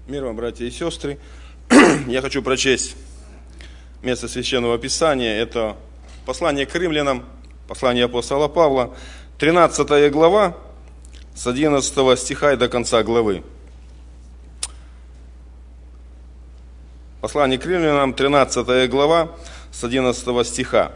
Мир вам, братья и сестры. Я хочу прочесть место Священного Писания. Это послание к римлянам, послание апостола Павла, 13 глава, с 11 стиха и до конца главы. Послание к римлянам, 13 глава, с 11 стиха.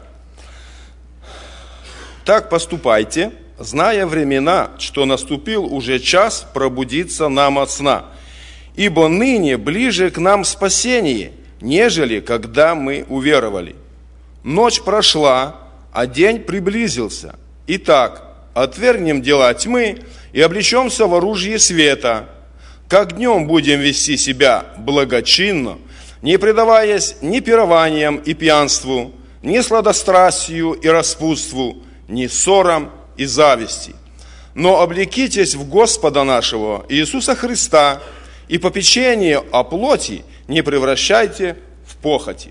«Так поступайте, зная времена, что наступил уже час пробудиться нам от сна. Ибо ныне ближе к нам спасение, нежели когда мы уверовали. Ночь прошла, а день приблизился. Итак, отвергнем дела тьмы и облечемся в оружие света. Как днем будем вести себя благочинно, не предаваясь ни пированиям и пьянству, ни сладострастию и распутству, ни ссорам и зависти. Но облекитесь в Господа нашего Иисуса Христа, и попечение о плоти не превращайте в похоти».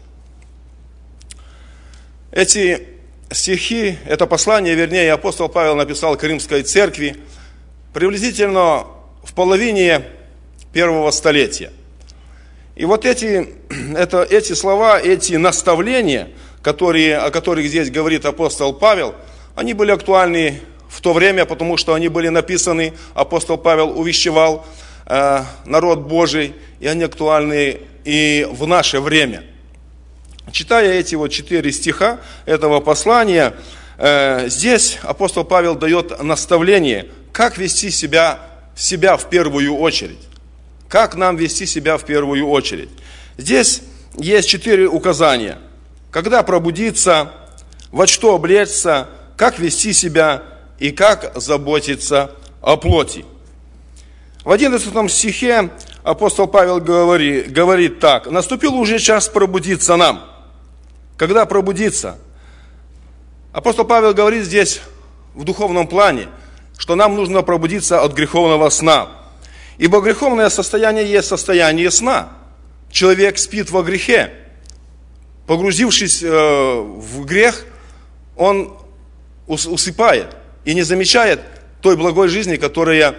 Эти стихи, это послание, вернее, апостол Павел написал к римской церкви приблизительно в половине первого столетия. И вот эти слова, эти наставления, о которых здесь говорит апостол Павел, они были актуальны в то время, потому что они были написаны, апостол Павел увещевал народ Божий, и они актуальны и в наше время. Читая эти 4 стиха этого послания, здесь апостол Павел дает наставление, как вести себя в первую очередь. Как нам вести себя в первую очередь. Здесь есть 4 указания. Когда пробудиться, во что облечься, как вести себя и как заботиться о плоти. В 11 стихе апостол Павел говорит так: «Наступил уже час пробудиться нам». Когда пробудиться? Апостол Павел говорит здесь в духовном плане, что нам нужно пробудиться от греховного сна. Ибо греховное состояние есть состояние сна. Человек спит во грехе. Погрузившись в грех, он усыпает и не замечает той благой жизни, которая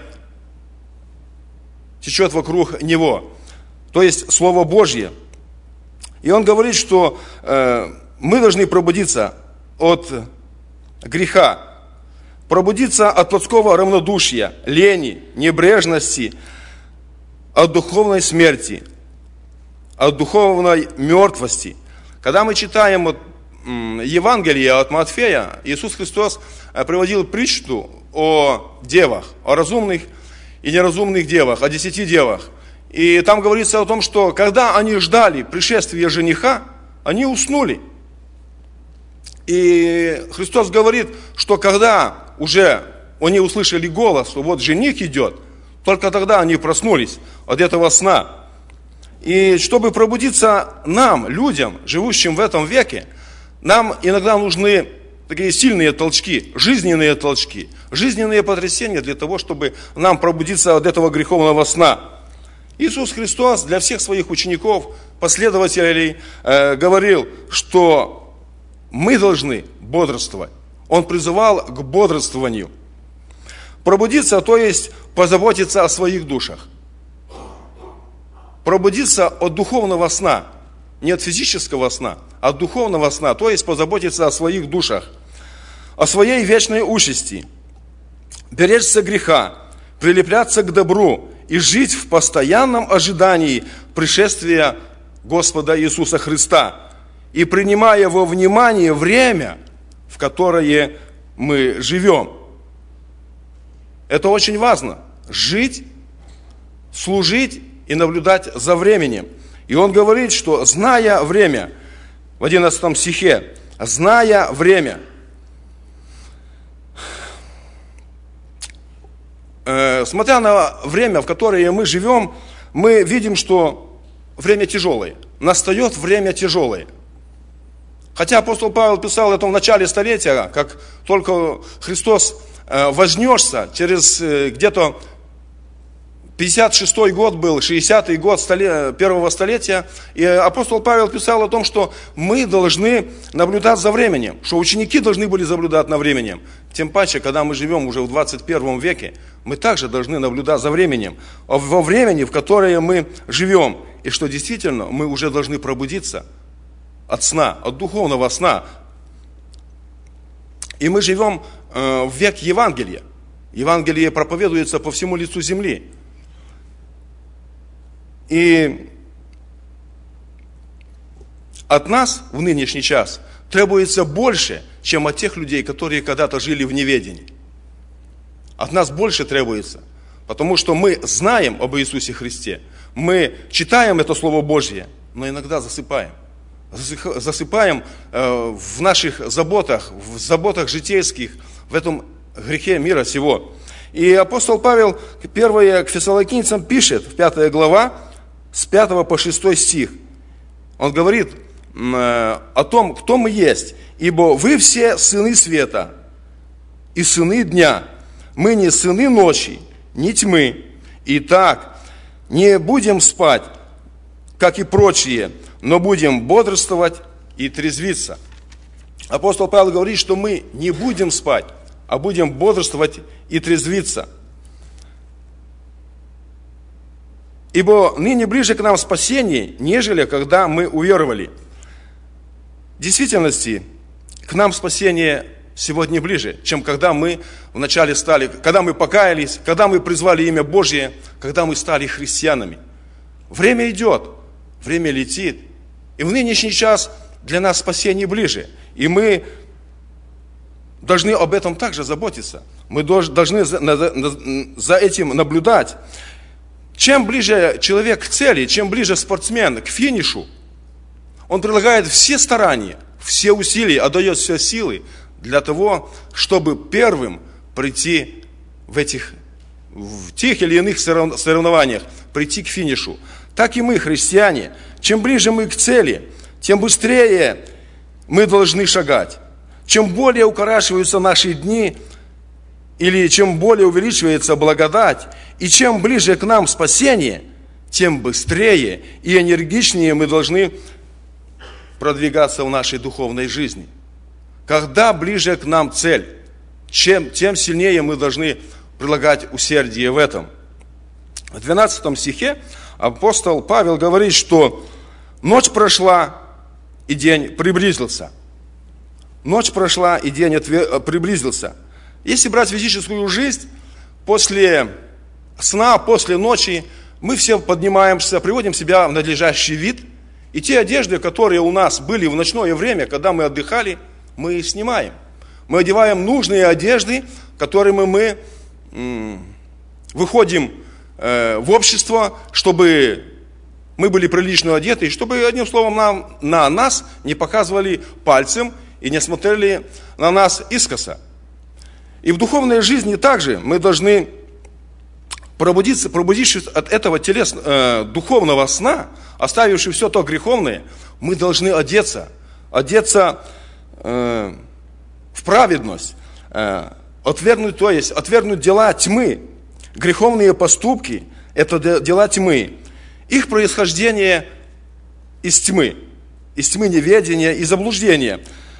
течет вокруг него, то есть Слово Божье. И он говорит, что мы должны пробудиться от греха, пробудиться от плотского равнодушия, лени, небрежности, от духовной смерти, от духовной мертвости. Когда мы читаем Евангелие от Матфея, Иисус Христос приводил притчу о девах, о разумных и неразумных девах, о 10 девах. И там говорится о том, что когда они ждали пришествия жениха, они уснули. И Христос говорит, что когда уже они услышали голос, что вот жених идет, только тогда они проснулись от этого сна. И чтобы пробудиться нам, людям, живущим в этом веке, нам иногда нужны такие сильные толчки, жизненные потрясения для того, чтобы нам пробудиться от этого греховного сна. Иисус Христос для всех своих учеников, последователей говорил, что мы должны бодрствовать. Он призывал к бодрствованию. Пробудиться, то есть позаботиться о своих душах. Пробудиться от духовного сна, не от физического сна, а от духовного сна, то есть позаботиться о своих душах, о своей вечной участи, беречься греха, прилепляться к добру и жить в постоянном ожидании пришествия Господа Иисуса Христа и принимая во внимание время, в которое мы живем. Это очень важно. Жить, служить и наблюдать за временем. И он говорит, что зная время, в 11 стихе, зная время. Смотря на время, в которое мы живем, мы видим, что время тяжелое. Настает время тяжелое. Хотя апостол Павел писал это в начале столетия, как только Христос вознесся через где-то 56-й год был, 60-й год первого столетия, и апостол Павел писал о том, что мы должны наблюдать за временем, что ученики должны были наблюдать на временем. Тем паче, когда мы живем уже в 21 веке, мы также должны наблюдать за временем, во времени, в которое мы живем, и что действительно мы уже должны пробудиться от сна, от духовного сна. И мы живем в век Евангелия. Евангелие проповедуется по всему лицу земли. И от нас в нынешний час требуется больше, чем от тех людей, которые когда-то жили в неведении. От нас больше требуется, потому что мы знаем об Иисусе Христе, мы читаем это Слово Божье, но иногда засыпаем. Засыпаем в наших заботах, в заботах житейских, в этом грехе мира сего. И апостол Павел, 1 к Фессалоникийцам пишет, в 5 глава, с 5 по 6 стих. Он говорит о том, кто мы есть. «Ибо вы все сыны света и сыны дня. Мы не сыны ночи, не тьмы. Итак, не будем спать, как и прочие, но будем бодрствовать и трезвиться». Апостол Павел говорит, что мы не будем спать, а будем бодрствовать и трезвиться. «Ибо ныне ближе к нам спасение, нежели когда мы уверовали». В действительности, к нам спасение сегодня ближе, чем когда мы вначале стали, когда мы покаялись, когда мы призвали имя Божье, когда мы стали христианами. Время идет, время летит, и в нынешний час для нас спасение ближе. И мы должны об этом также заботиться. Мы должны за этим наблюдать. Чем ближе человек к цели, чем ближе спортсмен к финишу, он прилагает все старания, все усилия, отдает все силы для того, чтобы первым прийти в тех или иных соревнованиях, прийти к финишу. Так и мы, христиане, чем ближе мы к цели, тем быстрее мы должны шагать. Чем более укорачиваются наши дни, или чем более увеличивается благодать, и чем ближе к нам спасение, тем быстрее и энергичнее мы должны продвигаться в нашей духовной жизни. Когда ближе к нам цель, тем сильнее мы должны прилагать усердие в этом. В 12 стихе апостол Павел говорит, что ночь прошла, и день приблизился. Ночь прошла, и день приблизился. Если брать физическую жизнь, после сна, после ночи, мы все поднимаемся, приводим себя в надлежащий вид, и те одежды, которые у нас были в ночное время, когда мы отдыхали, мы их снимаем. Мы одеваем нужные одежды, которыми мы выходим в общество, чтобы мы были прилично одеты, и чтобы, одним словом, на нас не показывали пальцем и не смотрели на нас искоса. И в духовной жизни также мы должны, пробудившись от этого духовного сна, оставившись все то греховное, мы должны одеться в праведность, отвергнуть дела тьмы. Греховные поступки – это дела тьмы. Их происхождение из тьмы неведения и заблуждения.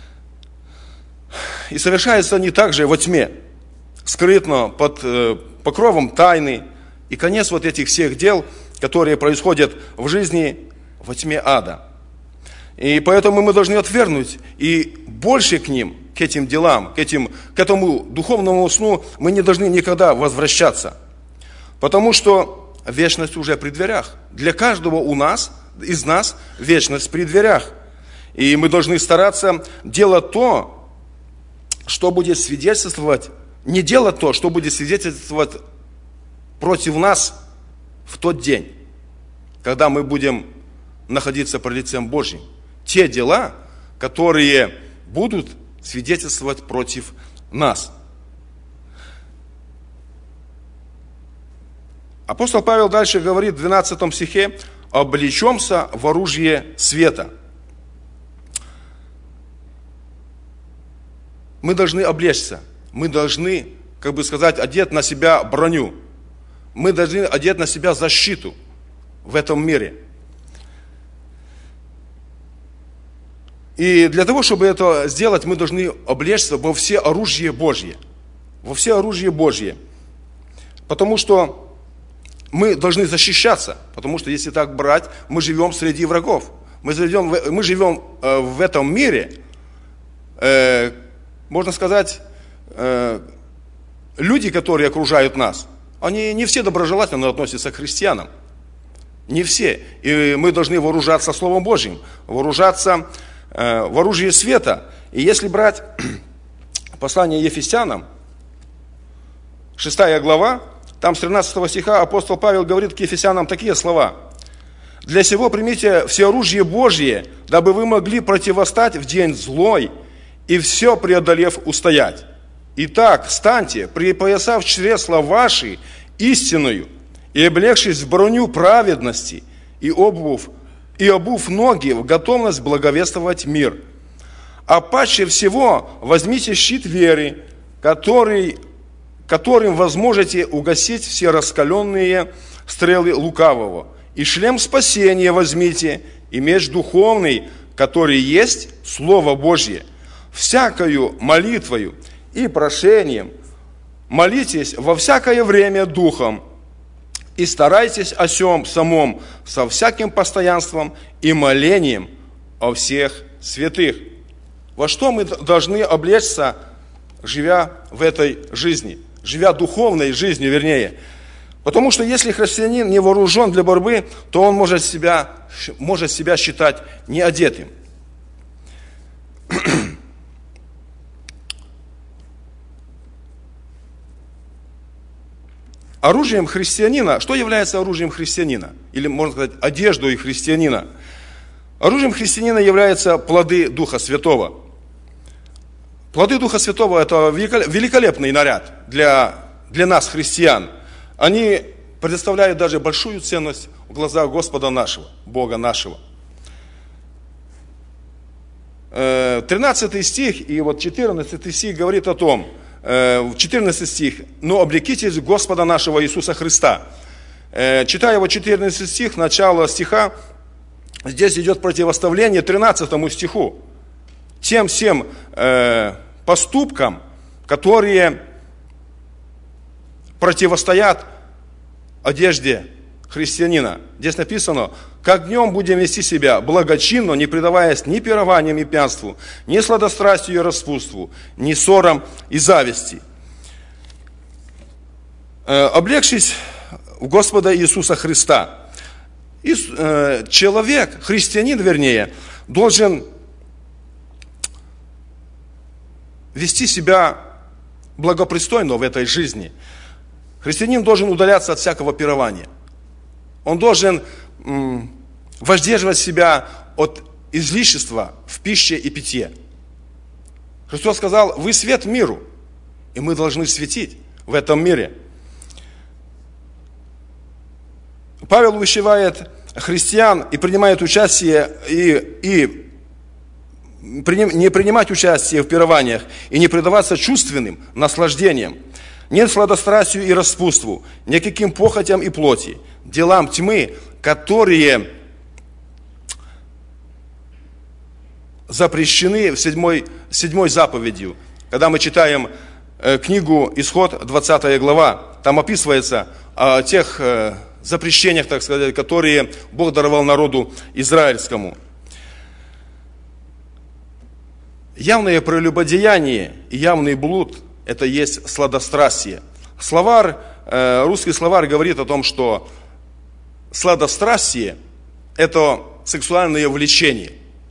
И совершаются они также во тьме, скрытно, под покровом тайны. И конец вот этих всех дел, которые происходят в жизни, во тьме ада. И поэтому мы должны отвергнуть и больше к ним, к этим делам, к этому духовному сну мы не должны никогда возвращаться. Потому что вечность уже при дверях. Для каждого из нас вечность при дверях. И мы должны стараться делать то, что будет свидетельствовать, не делать то, что будет свидетельствовать против нас в тот день, когда мы будем находиться пред лицем Божьим. Те дела, которые будут свидетельствовать против нас. Апостол Павел дальше говорит в 12 стихе: «Облечемся в оружие света». Мы должны облечься, мы должны, одеть на себя броню. Мы должны одеть на себя защиту в этом мире. И для того, чтобы это сделать, мы должны облечься во все оружие Божье. Во все оружие Божье. Потому что мы должны защищаться. Потому что если так брать, мы живем среди врагов. Мы живем в этом мире, можно сказать, люди, которые окружают нас, они не все доброжелательно относятся к христианам. Не все. И мы должны вооружаться Словом Божьим, вооружаться в оружии света. И если брать послание Ефесянам, 6 глава, там с 13 стиха апостол Павел говорит к Ефесянам такие слова. «Для сего примите всеоружие Божье, дабы вы могли противостать в день злой и все преодолев устоять. Итак, станьте, припоясав чресла ваши истинную и облегшись в броню праведности и обув ноги в готовность благовествовать мир. А паче всего возьмите щит веры, которым возможете угасить все раскаленные стрелы лукавого. И шлем спасения возьмите, и меч духовный, который есть Слово Божье. Всякою молитвою и прошением молитесь во всякое время Духом, и старайтесь о сем самом со всяким постоянством и молением о всех святых». Во что мы должны облечься, живя в этой жизни, живя духовной жизнью, вернее. Потому что если христианин не вооружен для борьбы, то он может себя считать неодетым. Оружием христианина, что является оружием христианина? Или, можно сказать, одеждой христианина? Оружием христианина являются плоды Духа Святого. Плоды Духа Святого – это великолепный наряд для нас, христиан. Они предоставляют даже большую ценность в глазах Господа нашего, Бога нашего. 13 стих и вот 14 стих говорит о том, 14 стих, «Но облекитесь Господа нашего Иисуса Христа». Читая вот 14 стих, начало стиха, здесь идет противоставление 13 стиху. Тем всем поступкам, которые противостоят одежде христианина. Здесь написано: «Как днем будем вести себя благочинно, не предаваясь ни пированиям и пьянству, ни сладострастию и распутству, ни ссорам и зависти, облегшись в Господа Иисуса Христа». И человек, христианин вернее, должен вести себя благопристойно в этой жизни. Христианин должен удаляться от всякого пирования. Он должен воздерживать себя от излишества в пище и питье. Христос сказал: «Вы свет миру», и мы должны светить в этом мире. Павел увещевает христиан и принимает участие, и не принимать участие в пированиях и не предаваться чувственным наслаждениям, не сладострастию и распутству, никаким похотям и плоти, делам тьмы, которые запрещены в седьмой заповедью. Когда мы читаем книгу Исход, 20 глава, там описывается о тех запрещениях, так сказать, которые Бог даровал народу израильскому. Явное прелюбодеяние и явный блуд – это есть сладострастие. Русский словарь говорит о том, что сладострастие – это сексуальное влечение.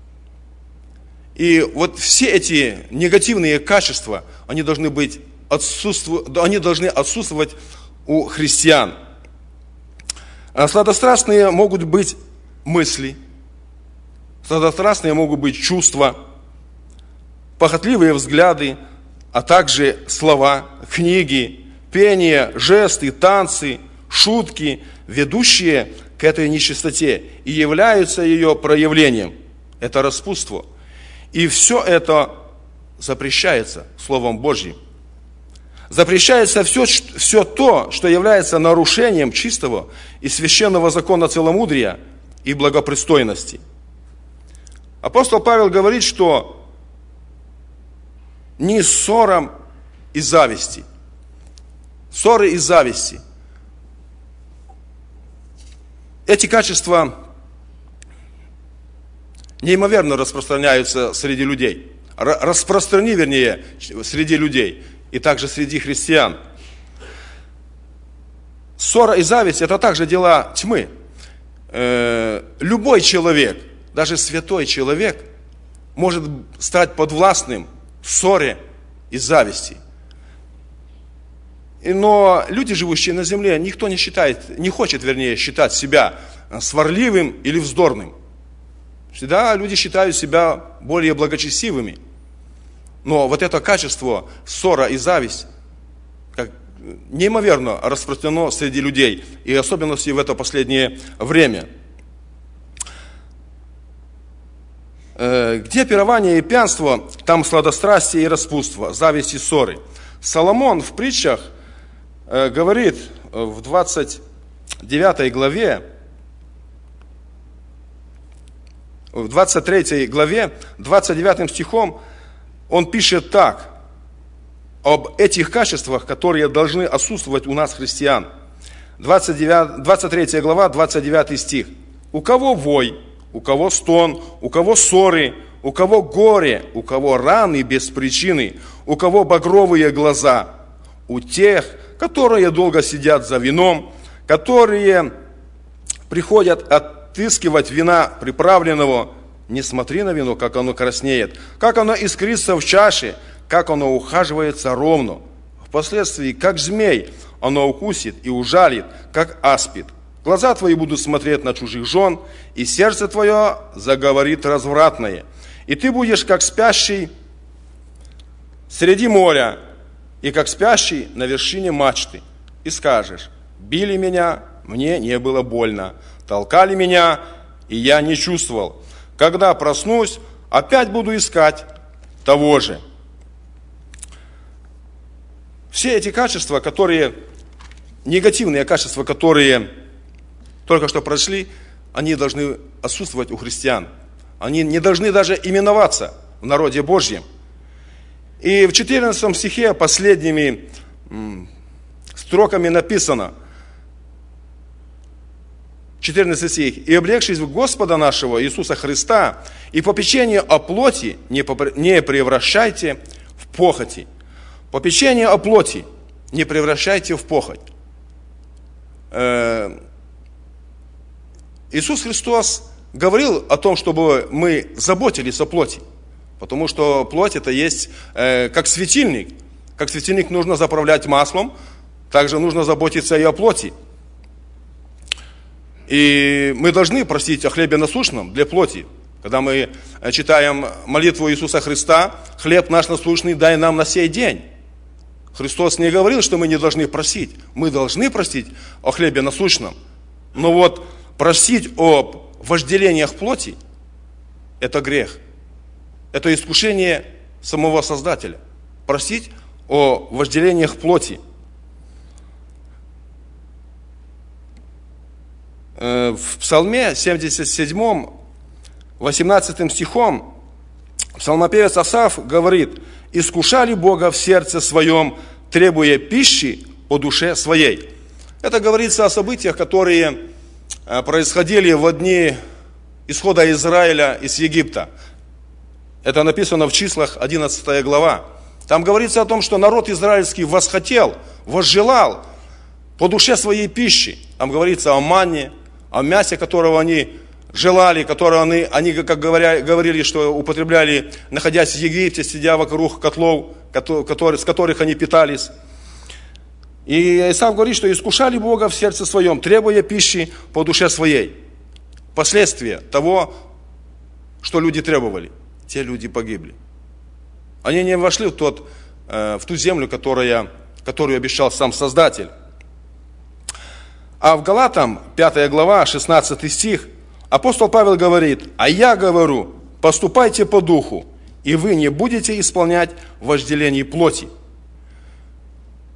И вот все эти негативные качества, они должны отсутствовать у христиан. Сладострастные могут быть мысли, сладострастные могут быть чувства, похотливые взгляды, а также слова, книги, пение, жесты, танцы, шутки, ведущие к этой нечистоте и являются ее проявлением. Это распутство. И все это запрещается Словом Божьим. запрещается все то, что является нарушением чистого и священного закона целомудрия и благопристойности. Апостол Павел говорит, что не ссорам и зависти. Ссоры и зависти. Эти качества неимоверно распространяются среди людей. Распространи, вернее, среди людей и также среди христиан. Ссора и зависть – это также дела тьмы. Любой человек, даже святой человек, может стать подвластным ссоре и зависти. Но люди, живущие на земле, никто не хочет считать себя сварливым или вздорным. Всегда люди считают себя более благочестивыми. Но вот это качество, ссора и зависть, неимоверно распространено среди людей, и особенности в это последнее время. Где пирование и пьянство, там сладострастие и распутство, зависть и ссоры. Соломон в притчах говорит в 29 главе, в 23 главе, 29 стихом, он пишет так, об этих качествах, которые должны отсутствовать у нас, христиан. 23 глава, 29 стих. У кого вой, у кого стон, у кого ссоры, у кого горе, у кого раны без причины, у кого багровые глаза, у тех, которые долго сидят за вином, которые приходят отыскивать вина приправленного. Не смотри на вино, как оно краснеет, как оно искрится в чаше, как оно ухаживается ровно. Впоследствии, как змей, оно укусит и ужалит, как аспид. Глаза твои будут смотреть на чужих жен, и сердце твое заговорит развратное. И ты будешь, как спящий среди моря, и как спящий на вершине мачты. И скажешь: били меня, мне не было больно, толкали меня, и я не чувствовал. Когда проснусь, опять буду искать того же. Все эти качества, негативные качества, которые только что прошли, они должны отсутствовать у христиан. Они не должны даже именоваться в народе Божьем. И в 14 стихе последними строками написано, 14 стих. «И облегшись в Господа нашего Иисуса Христа, и попечение о плоти не превращайте в похоти». Попечение о плоти не превращайте в похоть. Иисус Христос говорил о том, чтобы мы заботились о плоти. Потому что плоть это есть как светильник. Как светильник нужно заправлять маслом, также нужно заботиться и о плоти. И мы должны просить о хлебе насущном для плоти. Когда мы читаем молитву Иисуса Христа, хлеб наш насущный дай нам на сей день. Христос не говорил, что мы не должны просить. Мы должны просить о хлебе насущном. Но вот просить о вожделениях плоти – это грех. Это искушение самого Создателя. Просить о вожделениях плоти. В Псалме 77, 18 стихом, псалмопевец Асаф говорит: «Искушали Бога в сердце своем, требуя пищи по душе своей». Это говорится о событиях, которые происходили в дни исхода Израиля из Египта. Это написано в Числах, 11 глава. Там говорится о том, что народ израильский восхотел, возжелал по душе своей пищи. Там говорится о манне, о мясе, которого они желали, которого они как говорили, что употребляли, находясь в Египте, сидя вокруг котлов, с которых они питались. И Исав говорит, что искушали Бога в сердце своем, требуя пищи по душе своей. Последствия того, что люди требовали, те люди погибли. Они не вошли в ту землю, которую обещал сам Создатель. А в Галатам, 5 глава, 16 стих, апостол Павел говорит: «А я говорю, поступайте по духу, и вы не будете исполнять вожделений плоти».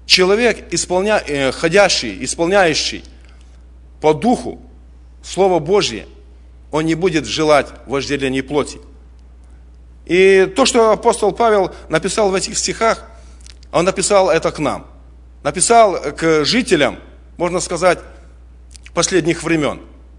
человек, исполняющий по духу Слово Божье, он не будет желать вожделений плоти. И то, что апостол Павел написал в этих стихах, он написал это к нам. Написал к жителям, можно сказать, последних времен.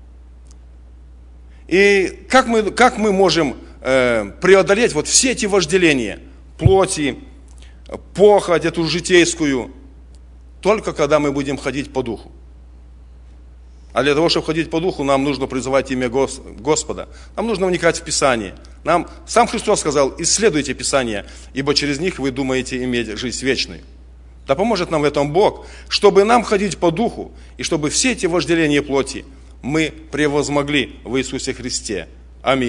И как мы можем преодолеть вот все эти вожделения плоти, похоть эту житейскую, только когда мы будем ходить по духу. А для того, чтобы ходить по духу, нам нужно призывать имя Господа. Нам нужно вникать в Писание. Нам сам Христос сказал: исследуйте Писание, ибо через них вы думаете иметь жизнь вечную. Да поможет нам в этом Бог, чтобы нам ходить по духу, и чтобы все эти вожделения плоти мы превозмогли в Иисусе Христе. Аминь.